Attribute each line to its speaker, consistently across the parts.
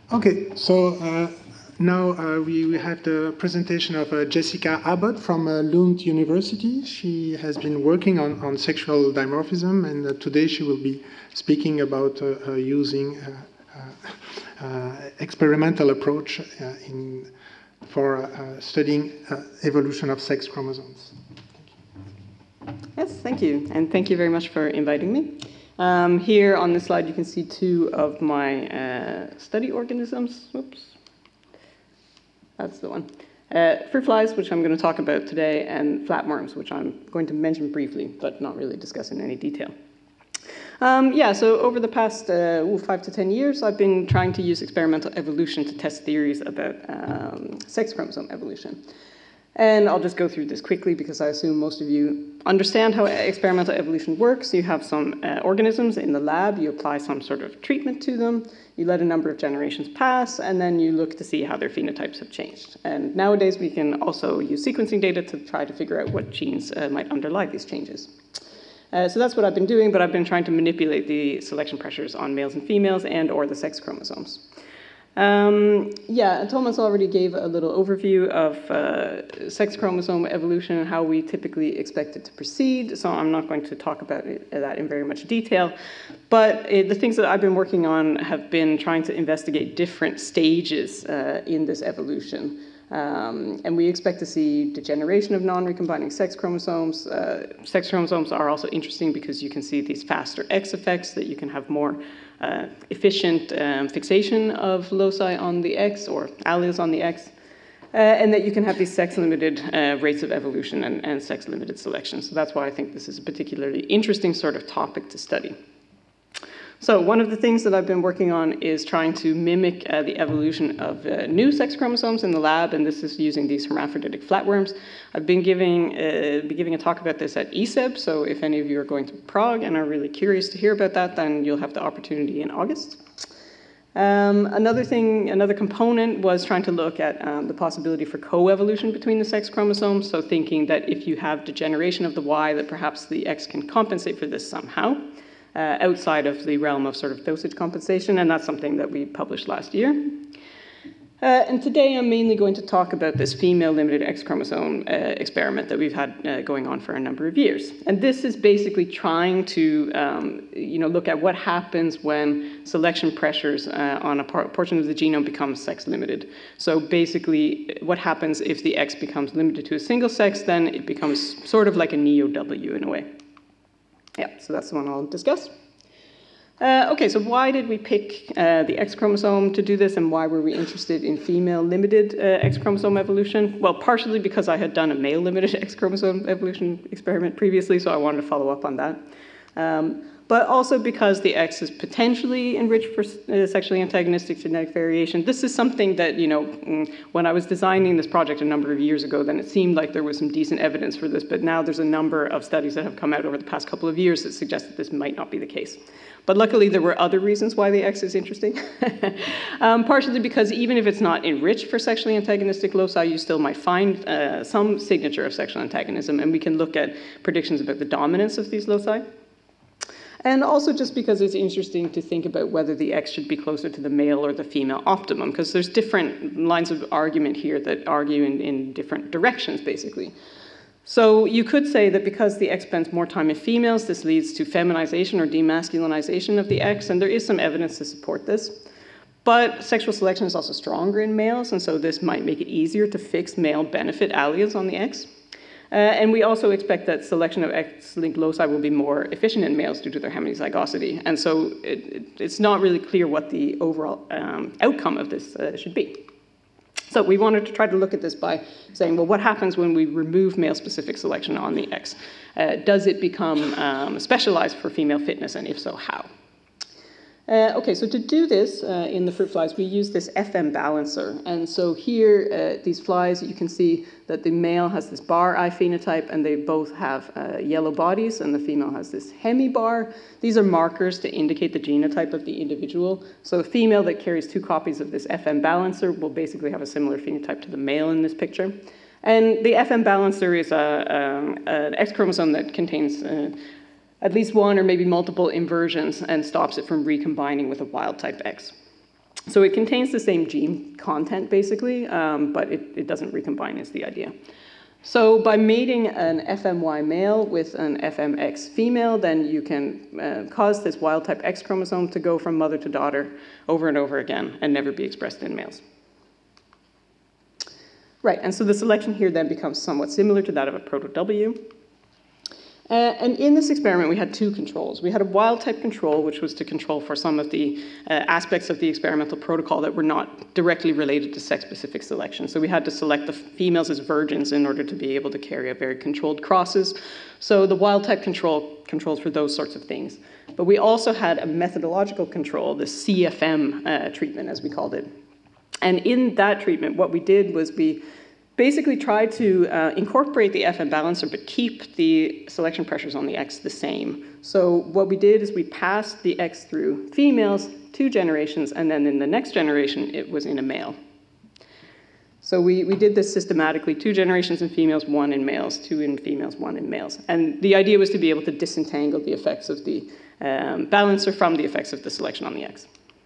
Speaker 1: Okay, so now we have the presentation of Jessica Abbott from Lund University. She has been working on sexual dimorphism, and today she will be speaking about using experimental approach for studying evolution of sex chromosomes.
Speaker 2: Yes, thank you. And thank you very much for inviting me. Here on this slide, you can see two of my study organisms. Oops. That's the one. Fruit flies, which I'm going to talk about today, and flatworms, which I'm going to mention briefly, but not really discuss in any detail. So over the past 5 to 10 years, I've been trying to use experimental evolution to test theories about sex chromosome evolution. And I'll just go through this quickly because I assume most of you understand how experimental evolution works. You have some organisms in the lab, you apply some sort of treatment to them, you let a number of generations pass, and then you look to see how their phenotypes have changed. And nowadays we can also use sequencing data to try to figure out what genes might underlie these changes. So that's what I've been doing, but I've been trying to manipulate the selection pressures on males and females and or the sex chromosomes. Thomas already gave a little overview of sex chromosome evolution and how we typically expect it to proceed, so I'm not going to talk about that in very much detail. But the things that I've been working on have been trying to investigate different stages in this evolution. And we expect to see degeneration of non-recombining sex chromosomes. Sex chromosomes are also interesting because you can see these faster X effects, that you can have more efficient fixation of loci on the X or alleles on the X, and that you can have these sex-limited rates of evolution and sex-limited selection. So that's why I think this is a particularly interesting sort of topic to study. So one of the things that I've been working on is trying to mimic the evolution of new sex chromosomes in the lab, and this is using these hermaphroditic flatworms. I've been giving a talk about this at ESEB, so if any of you are going to Prague and are really curious to hear about that, then you'll have the opportunity in August. Another component was trying to look at the possibility for co-evolution between the sex chromosomes, so thinking that if you have degeneration of the Y, that perhaps the X can compensate for this somehow. Outside of the realm of sort of dosage compensation, and that's something that we published last year. And today I'm mainly going to talk about this female-limited X chromosome experiment that we've had going on for a number of years. And this is basically trying to look at what happens when selection pressures on a portion of the genome becomes sex-limited. So basically, what happens if the X becomes limited to a single sex, then it becomes sort of like a neo-W in a way. Yeah, so that's the one I'll discuss. So why did we pick the X chromosome to do this, and why were we interested in female-limited X chromosome evolution? Well, partially because I had done a male-limited X chromosome evolution experiment previously, so I wanted to follow up on that. But also because the X is potentially enriched for sexually antagonistic genetic variation. This is something that, when I was designing this project a number of years ago, then it seemed like there was some decent evidence for this, but now there's a number of studies that have come out over the past couple of years that suggest that this might not be the case. But luckily, there were other reasons why the X is interesting. Partially because even if it's not enriched for sexually antagonistic loci, you still might find some signature of sexual antagonism, and we can look at predictions about the dominance of these loci. And also just because it's interesting to think about whether the X should be closer to the male or the female optimum, because there's different lines of argument here that argue in different directions, basically. So you could say that because the X spends more time in females, this leads to feminization or demasculinization of the X, and there is some evidence to support this. But sexual selection is also stronger in males, and so this might make it easier to fix male benefit alleles on the X. And we also expect that selection of X-linked loci will be more efficient in males due to their heterozygosity. And so it's not really clear what the overall outcome of this should be. So we wanted to try to look at this by saying, well, what happens when we remove male-specific selection on the X? Does it become specialized for female fitness, and if so, how? So to do this in the fruit flies, we use this FM balancer. And so here, these flies, you can see that the male has this bar eye phenotype, and they both have yellow bodies, and the female has this hemibar. These are markers to indicate the genotype of the individual. So a female that carries 2 copies of this FM balancer will basically have a similar phenotype to the male in this picture. And the FM balancer is an X chromosome that contains at least one or maybe multiple inversions and stops it from recombining with a wild-type X. So it contains the same gene content, basically, but it doesn't recombine is the idea. So by mating an FMY male with an FMX female, then you can cause this wild-type X chromosome to go from mother to daughter over and over again and never be expressed in males. Right, and so the selection here then becomes somewhat similar to that of a proto-W. And in this experiment, we had two controls. We had a wild-type control, which was to control for some of the aspects of the experimental protocol that were not directly related to sex-specific selection. So we had to select the females as virgins in order to be able to carry out very controlled crosses. So the wild-type control controls for those sorts of things. But we also had a methodological control, the CFM treatment, as we called it. And in that treatment, what we did was we basically tried to incorporate the FM balancer, but keep the selection pressures on the X the same. So what we did is we passed the X through females 2 generations, and then in the next generation, it was in a male. So we did this systematically, 2 generations in females, 1 in males, 2 in females, 1 in males. And the idea was to be able to disentangle the effects of the balancer from the effects of the selection on the X.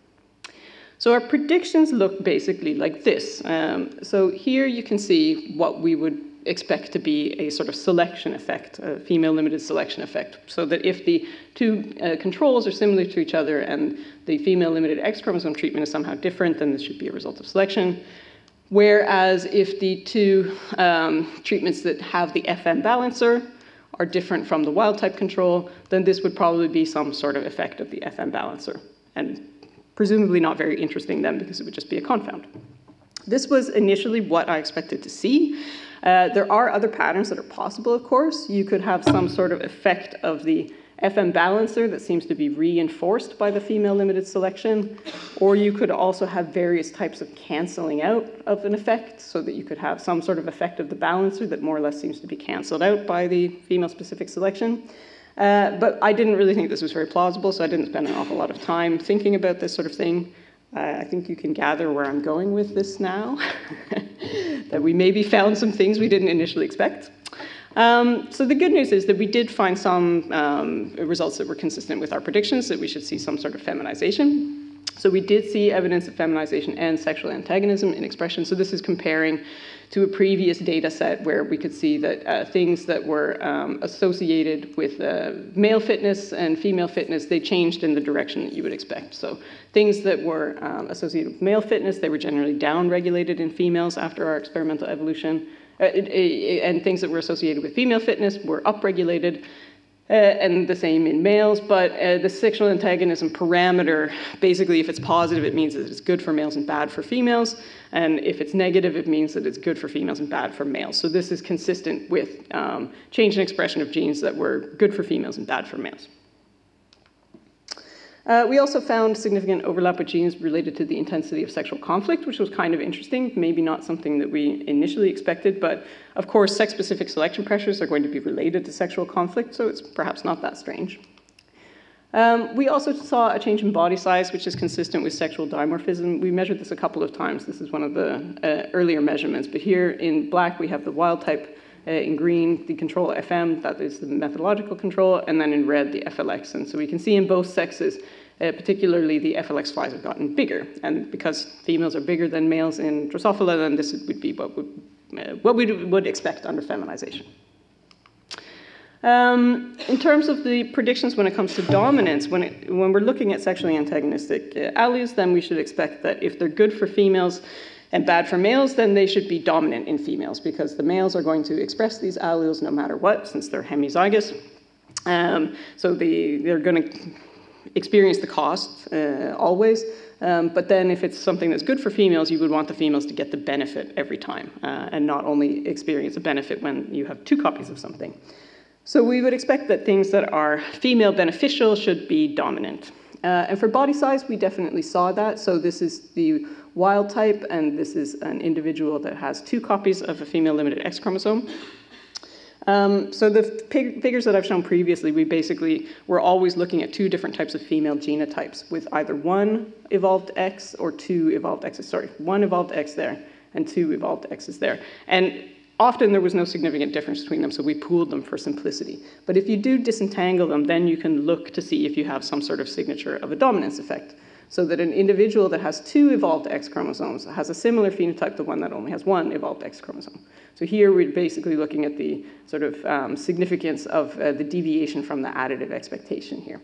Speaker 2: So our predictions look basically like this. So here you can see what we would expect to be a sort of selection effect, a female-limited selection effect. So that if the 2 controls are similar to each other and the female-limited X chromosome treatment is somehow different, then this should be a result of selection. Whereas if the 2 treatments that have the FM balancer are different from the wild-type control, then this would probably be some sort of effect of the FM balancer. And presumably not very interesting then, because it would just be a confound. This was initially what I expected to see. There are other patterns that are possible, of course. You could have some sort of effect of the FM balancer that seems to be reinforced by the female-limited selection, or you could also have various types of canceling out of an effect, so that you could have some sort of effect of the balancer that more or less seems to be canceled out by the female-specific selection. But I didn't really think this was very plausible, so I didn't spend an awful lot of time thinking about this sort of thing. I think you can gather where I'm going with this now, that we maybe found some things we didn't initially expect. So the good news is that we did find some results that were consistent with our predictions, that we should see some sort of feminization. So we did see evidence of feminization and sexual antagonism in expression. So this is comparing to a previous data set where we could see that things that were associated with male fitness and female fitness, they changed in the direction that you would expect. So things that were associated with male fitness, they were generally down-regulated in females after our experimental evolution. And things that were associated with female fitness were upregulated. And the same in males, but the sexual antagonism parameter, basically if it's positive, it means that it's good for males and bad for females, and if it's negative, it means that it's good for females and bad for males. So this is consistent with change in expression of genes that were good for females and bad for males. We also found significant overlap with genes related to the intensity of sexual conflict, which was kind of interesting, maybe not something that we initially expected, but of course sex-specific selection pressures are going to be related to sexual conflict, so it's perhaps not that strange. We also saw a change in body size, which is consistent with sexual dimorphism. We measured this a couple of times. This is one of the earlier measurements, but here in black we have the wild type, in green the control FM, that is the methodological control, and then in red the FLX. And so we can see in both sexes, particularly the FLX5s have gotten bigger. And because females are bigger than males in Drosophila, then this would be what we would expect under feminization. In terms of the predictions when it comes to dominance, when we're looking at sexually antagonistic alleles, then we should expect that if they're good for females and bad for males, then they should be dominant in females, because the males are going to express these alleles no matter what, since they're hemizygous. So they're going to experience the cost always. But then if it's something that's good for females, you would want the females to get the benefit every time, and not only experience a benefit when you have 2 copies of something. So we would expect that things that are female beneficial should be dominant. And for body size, we definitely saw that. So this is the wild type, and this is an individual that has 2 copies of a female-limited X chromosome. So the figures that I've shown previously, we're always looking at 2 different types of female genotypes with either 1 evolved X or 2 evolved X's. Sorry, 1 evolved X there and 2 evolved X's there. And often there was no significant difference between them, so we pooled them for simplicity. But if you do disentangle them, then you can look to see if you have some sort of signature of a dominance effect. So that an individual that has 2 evolved X chromosomes has a similar phenotype to one that only has 1 evolved X chromosome. So here we're basically looking at the sort of significance of the deviation from the additive expectation here.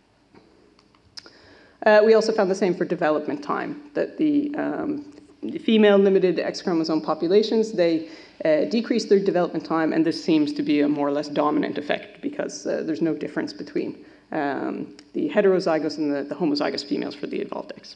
Speaker 2: We also found the same for development time, that the female limited X chromosome populations, they decrease their development time, and this seems to be a more or less dominant effect because there's no difference between the heterozygous and the homozygous females for the evolved X.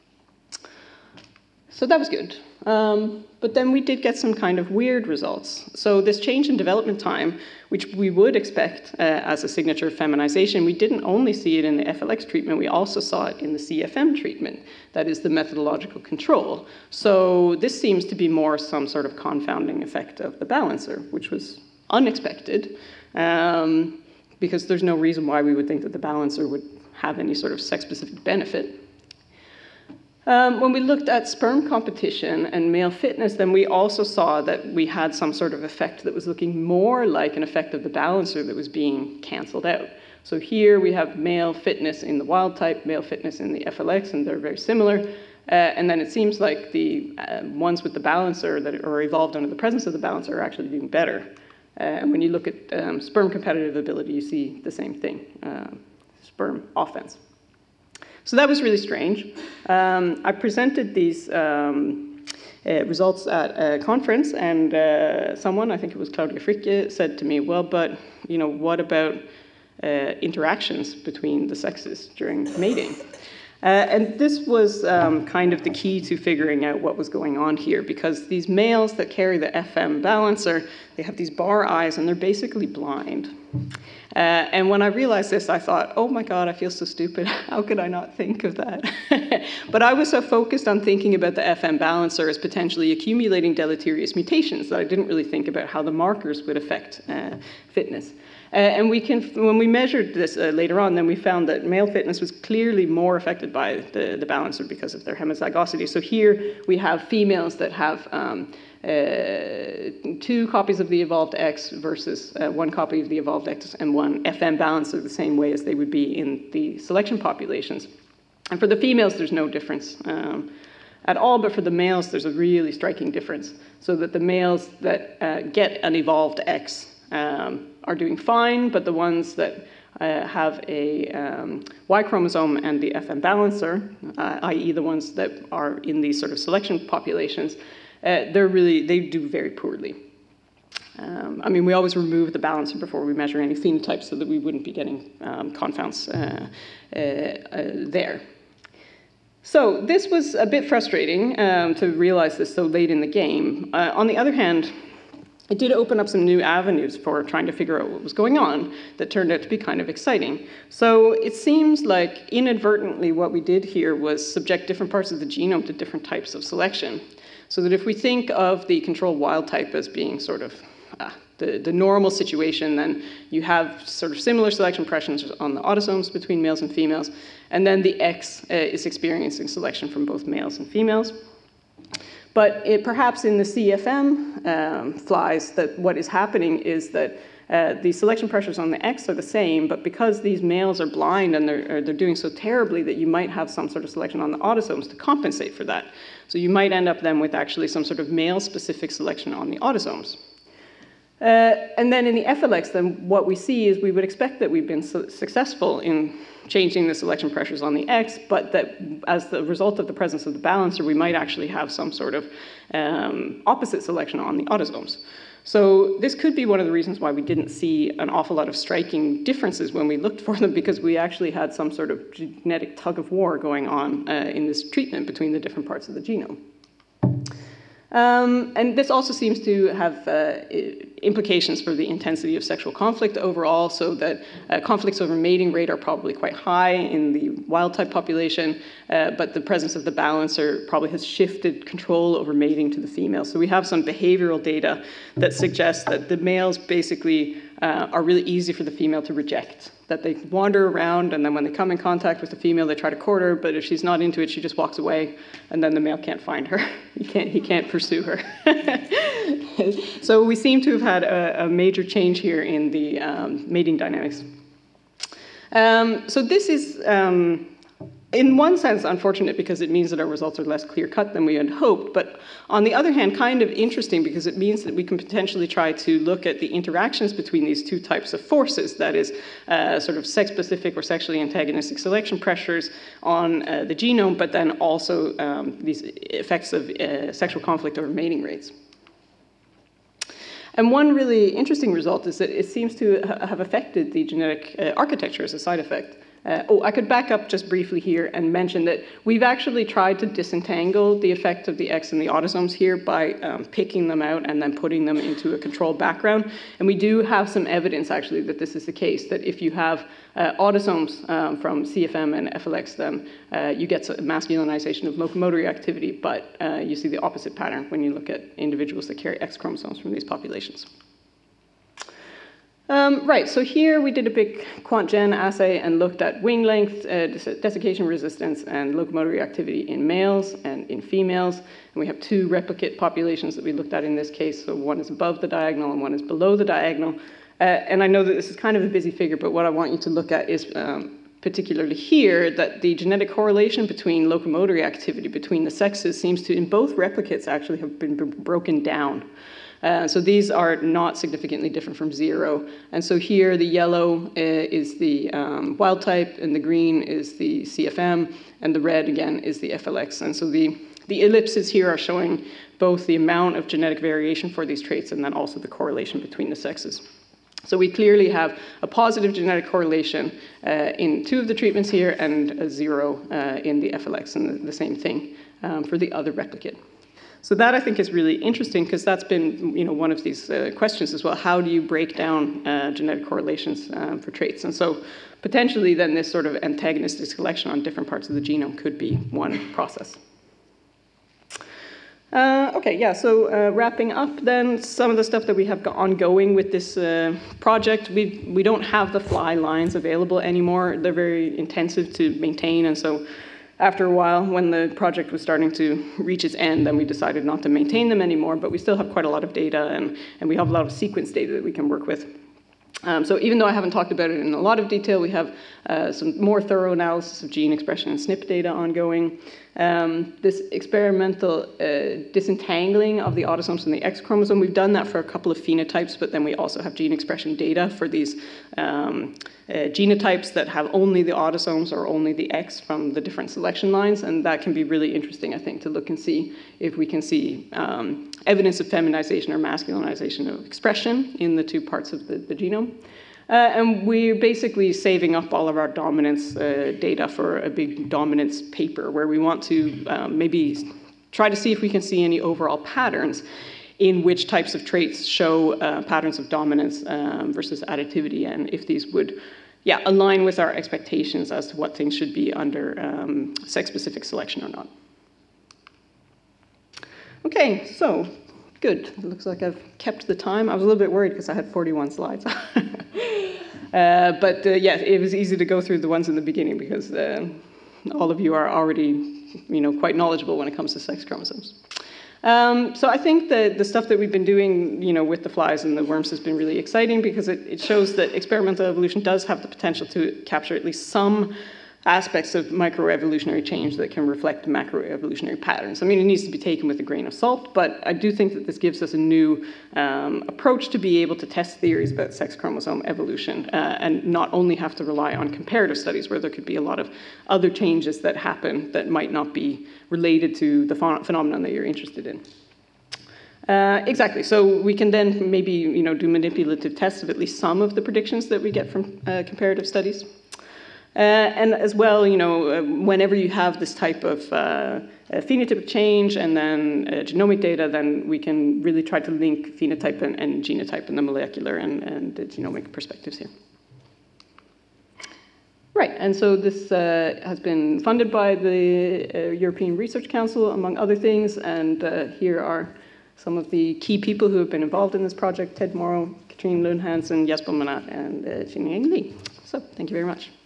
Speaker 2: So that was good. But then we did get some kind of weird results. So this change in development time, which we would expect as a signature of feminization, we didn't only see it in the FLX treatment, we also saw it in the CFM treatment, that is the methodological control. So this seems to be more some sort of confounding effect of the balancer, which was unexpected, because there's no reason why we would think that the balancer would have any sort of sex-specific benefit. When we looked at sperm competition and male fitness, then we also saw that we had some sort of effect that was looking more like an effect of the balancer that was being canceled out. So here we have male fitness in the wild type, male fitness in the FLX, and they're very similar. And then it seems like the ones with the balancer that are evolved under the presence of the balancer are actually doing better. And when you look at sperm competitive ability, you see the same thing, sperm offense. So that was really strange. I presented these results at a conference, and someone, I think it was Claudia Fricke, said to me, well, but what about interactions between the sexes during mating? And this was kind of the key to figuring out what was going on here, because these males that carry the FM balancer, they have these bar eyes, and they're basically blind. And when I realized this, I thought, oh my God, I feel so stupid. How could I not think of that? But I was so focused on thinking about the FM balancer as potentially accumulating deleterious mutations that I didn't really think about how the markers would affect fitness. And when we measured this later on, then we found that male fitness was clearly more affected by the balancer because of their homozygosity. So here we have females that have 2 copies of the evolved X versus 1 copy of the evolved X and 1 FM balancer the same way as they would be in the selection populations. And for the females, there's no difference at all, but for the males, there's a really striking difference. So that the males that get an evolved X are doing fine, but the ones that have a Y chromosome and the FM balancer, i.e. the ones that are in these sort of selection populations, they do very poorly. I mean, we always remove the balancer before we measure any phenotypes so that we wouldn't be getting confounds there. So this was a bit frustrating to realize this so late in the game. On the other hand, it did open up some new avenues for trying to figure out what was going on that turned out to be kind of exciting. So it seems like inadvertently what we did here was subject different parts of the genome to different types of selection. So that if we think of the control wild type as being sort of the normal situation, then you have sort of similar selection pressures on the autosomes between males and females, and then the X is experiencing selection from both males and females. But perhaps in the CFM flies, that what is happening is that the selection pressures on the X are the same, but because these males are blind and they're doing so terribly that you might have some sort of selection on the autosomes to compensate for that. So you might end up then with actually some sort of male-specific selection on the autosomes. And then in the FLX, then what we see is we would expect that we've been successful in changing the selection pressures on the X, but that as the result of the presence of the balancer, we might actually have some sort of opposite selection on the autosomes. So this could be one of the reasons why we didn't see an awful lot of striking differences when we looked for them, because we actually had some sort of genetic tug of war going on in this treatment between the different parts of the genome. And this also seems to have implications for the intensity of sexual conflict overall, so that conflicts over mating rate are probably quite high in the wild-type population, but the presence of the balancer probably has shifted control over mating to the females. So we have some behavioral data that suggests that the males basically are really easy for the female to reject, that they wander around, and then when they come in contact with the female, they try to court her, but if she's not into it, she just walks away, and then the male can't find her. He can't pursue her. So we seem to have had a major change here in the mating dynamics. So this is in one sense, unfortunate because it means that our results are less clear-cut than we had hoped, but on the other hand, kind of interesting because it means that we can potentially try to look at the interactions between these two types of forces, that is, sort of sex-specific or sexually antagonistic selection pressures on the genome, but then also these effects of sexual conflict over mating rates. And one really interesting result is that it seems to have affected the genetic architecture as a side effect. I could back up just briefly here and mention that we've actually tried to disentangle the effect of the X and the autosomes here by picking them out and then putting them into a controlled background. And we do have some evidence actually that this is the case, that if you have autosomes from CFM and FLX, then you get masculinization of locomotor activity, but you see the opposite pattern when you look at individuals that carry X chromosomes from these populations. Right, so here we did a big quant-gen assay and looked at wing length, desiccation resistance, and locomotor activity in males and in females. And we have two replicate populations that we looked at in this case. So one is above the diagonal and one is below the diagonal. And I know that this is kind of a busy figure, but what I want you to look at is particularly here that the genetic correlation between locomotor activity between the sexes seems to, in both replicates, actually have been broken down. So these are not significantly different from 0. And so here the yellow is the wild type, and the green is the CFM, and the red, again, is the FLX. And so the ellipses here are showing both the amount of genetic variation for these traits and then also the correlation between the sexes. So we clearly have a positive genetic correlation in 2 of the treatments here and a 0 in the FLX, and the same thing for the other replicate. So that, I think, is really interesting because that's been, one of these questions as well. How do you break down genetic correlations for traits? And so potentially then this sort of antagonistic selection on different parts of the genome could be one process. So wrapping up then, some of the stuff that we have got ongoing with this project, we don't have the fly lines available anymore. They're very intensive to maintain, and so after a while, when the project was starting to reach its end, then we decided not to maintain them anymore, but we still have quite a lot of data, and we have a lot of sequence data that we can work with. So even though I haven't talked about it in a lot of detail, we have some more thorough analysis of gene expression and SNP data ongoing. This experimental disentangling of the autosomes from the X chromosome, we've done that for a couple of phenotypes, but then we also have gene expression data for these genotypes that have only the autosomes or only the X from the different selection lines, and that can be really interesting, I think, to look and see if we can see evidence of feminization or masculinization of expression in the 2 parts of the genome. And we're basically saving up all of our dominance data for a big dominance paper where we want to maybe try to see if we can see any overall patterns in which types of traits show patterns of dominance versus additivity, and if these would align with our expectations as to what things should be under sex-specific selection or not. Okay, so good. It looks like I've kept the time. I was a little bit worried because I had 41 slides. It was easy to go through the ones in the beginning because all of you are already, quite knowledgeable when it comes to sex chromosomes. So I think that the stuff that we've been doing, with the flies and the worms has been really exciting because it shows that experimental evolution does have the potential to capture at least some aspects of microevolutionary change that can reflect macroevolutionary patterns. I mean, it needs to be taken with a grain of salt, but I do think that this gives us a new approach to be able to test theories about sex chromosome evolution and not only have to rely on comparative studies where there could be a lot of other changes that happen that might not be related to the phenomenon that you're interested in. Exactly. So we can then maybe do manipulative tests of at least some of the predictions that we get from comparative studies. And as well, whenever you have this type of phenotypic change and then genomic data, then we can really try to link phenotype and genotype in the molecular and the genomic perspectives here. Right, and so this has been funded by the European Research Council, among other things, and here are some of the key people who have been involved in this project: Ted Morrow, Katrine Lund Hansen, Jesper Manat, and Xingying Li. So, thank you very much.